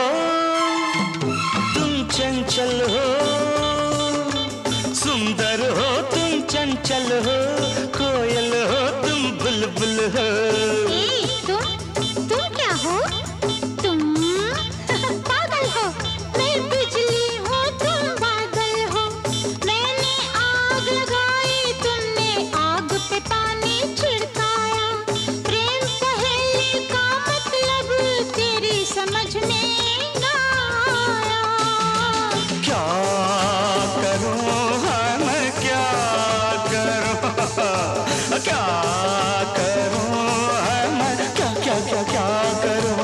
तुम चंचल हो, सुंदर हो तुम चंचल हो, कोयल हो तुम बुलबुल हो। तुम क्या हो? तुम पागल हो। मैं बिजली हूँ तुम बादल हो। मैंने आग लगाई तुमने आग पे पानी छिड़काया। प्रेम पहेली का मतलब तेरी समझ में ना आया। क्या करूँ हाँ मैं क्या करूँ, क्या करूँ हाँ मैं क्या क्या क्या क्या करूँ।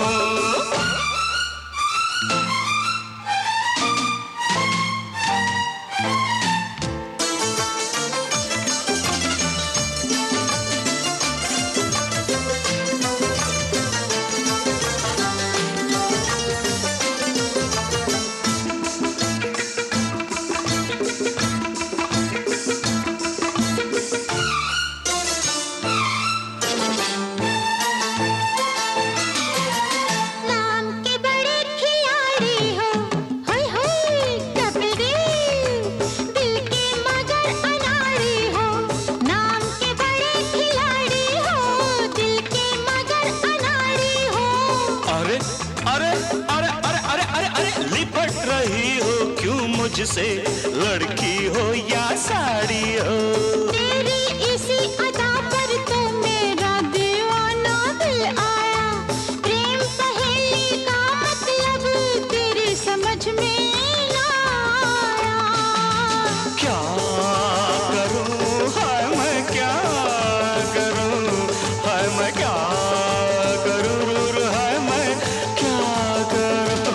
नाम के बड़े खिलाड़ी हो, होय होय डबल दिल के मगर अनाड़ी हो। नाम के बड़े खिलाड़ी हो, दिल के मगर अनाड़ी हो। अरे अरे अरे अरे अरे अरे अरे लिपट रही हो क्यों मुझसे, लड़की हो या साड़ी हो। तेरी इसी अदा पर तो मेरा दीवाना दिल आया। प्रेम पहेली का मतलब तेरी समझ में ना आया। क्या करूँ हाय मैं क्या करूँ, हाय मैं क्या करूँ, हाय मैं क्या करूँ।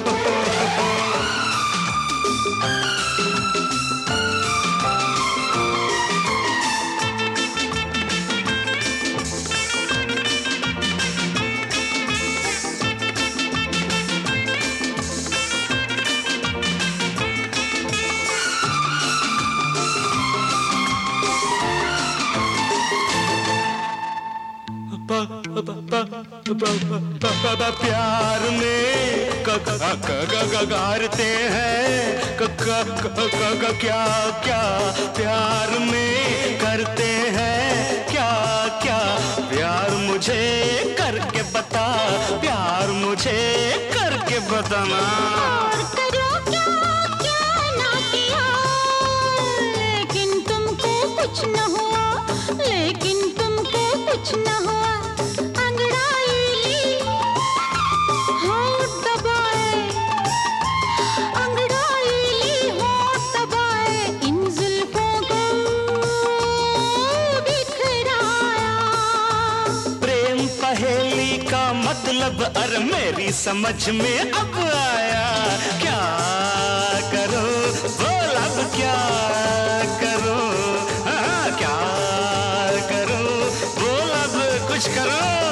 प्यार में करते हैं क्या क्या, प्यार में करते हैं क्या क्या। प्यार मुझे करके बता, प्यार मुझे करके बताना। और करो क्या क्या ना किया, लेकिन तुमको कुछ न हुआ, लेकिन तुमको कुछ न हुआ। अंगड़ाई ली होठ दबाए, अंगड़ाई ली होठ दबाए, इन जुल्फों को बिखराया। प्रेम पहेली का मतलब अरे मेरी समझ में अब आया। क्या करो बोल अब क्या करो, हाँ क्या करो बोल अब कुछ करो।